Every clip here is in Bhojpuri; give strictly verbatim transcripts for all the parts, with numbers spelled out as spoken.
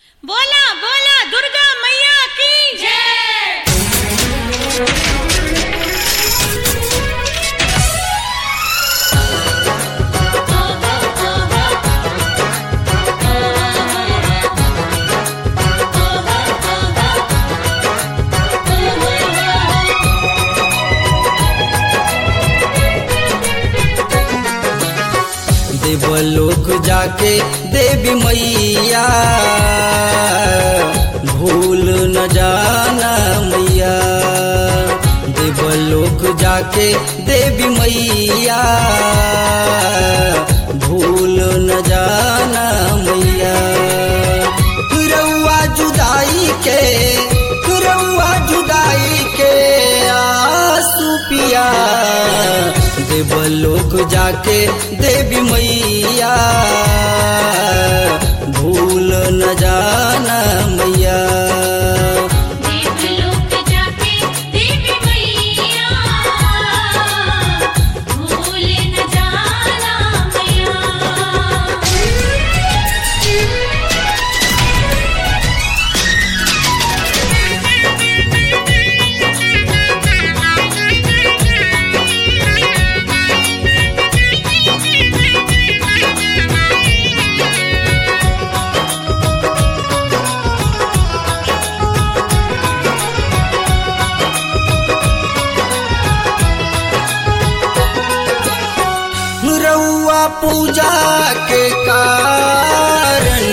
बोला बोला दुर्गा मैया की जय। देवलोक जाके देवी मैया भूल न जाना मैया। देवलोक जाके देवी मैया भूल न जाना मैया। रउआ जुदाई के रउआ जुदाई के आंसू पिया। देवलोक जाके देवी मैया भूल न जाना मैया। देवलोक जाके देवी मैया भूल न जाना मैया। रउआ पूजा के कारण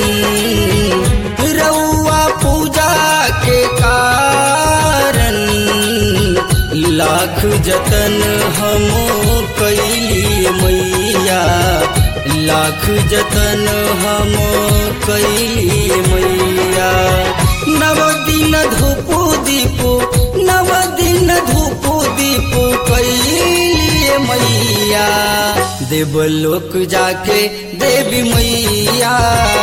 रउआ पूजा के कारण लाख जतन हम कैली मैया। लाख जतन हम कैली मैया। नव दिन धूप दीप नव दिन धूप दीप कैली मैया। देवलोक जाके देवी मैया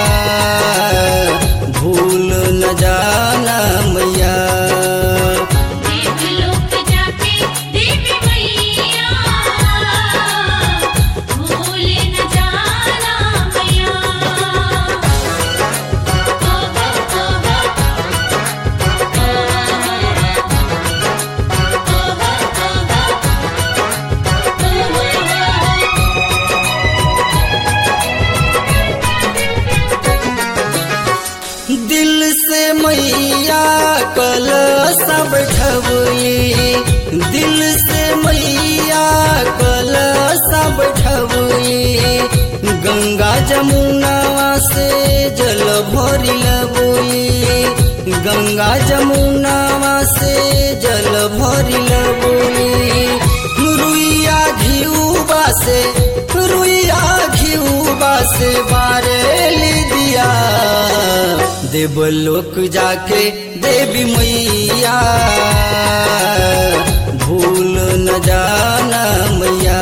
भूल न जाना मैया। देवलोक जाके देवी मैया भूल न जाना मैया। दिल से मैया कलश बैठवली। दिल से मैया कलश बैठवली। गंगा जमुना से जल भरी लबोली। गंगा जमुना से जल भरी लबोली। रुइया घिउबा से रुइया घिउबा से बारेली दिया। देवलोक जाके देवी मैया भूल न जाना मैया।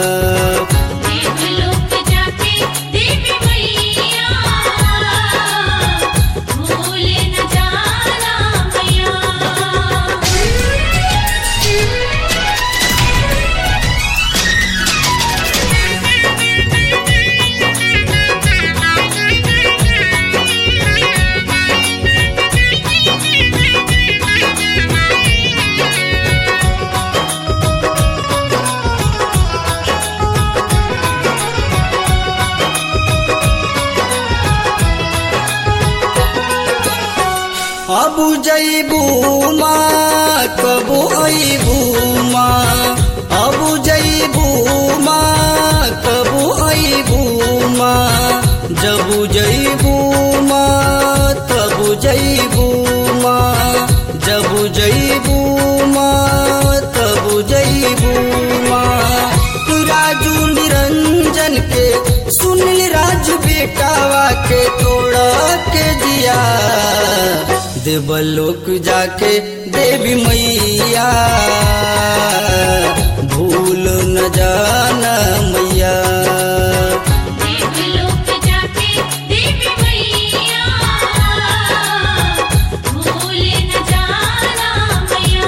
देवलोक जाके देवी मैया भूल न जाना मैया। अब जईबू माँ कबू अईबू माँ। अब जईबू माँ कबू अईबू माँ। जब जईबू माँ तब जईबू माँ। जब जईबू माँ तब जईबू माँ। राजू निरंजन के सुनील राज बेटावा के तोड़ा के दिया। देवलोक जाके देवी मैया भूल न जाना मैया। देवलोक जाके देवी मैया भूल न जाना मैया।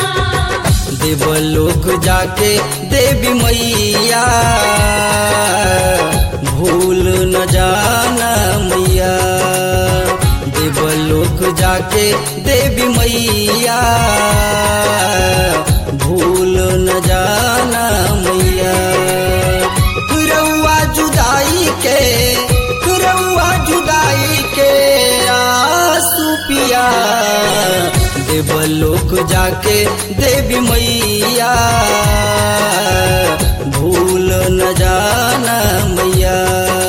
देवलोक जाके देवी मैया भूल न जाना मैया। जाके देवी मैया भूल न जाना मैया। रउआ जुदाई के रउआ जुदाई के आंसू पिया देवलोक जाके देवी मैया भूल न जाना मैया।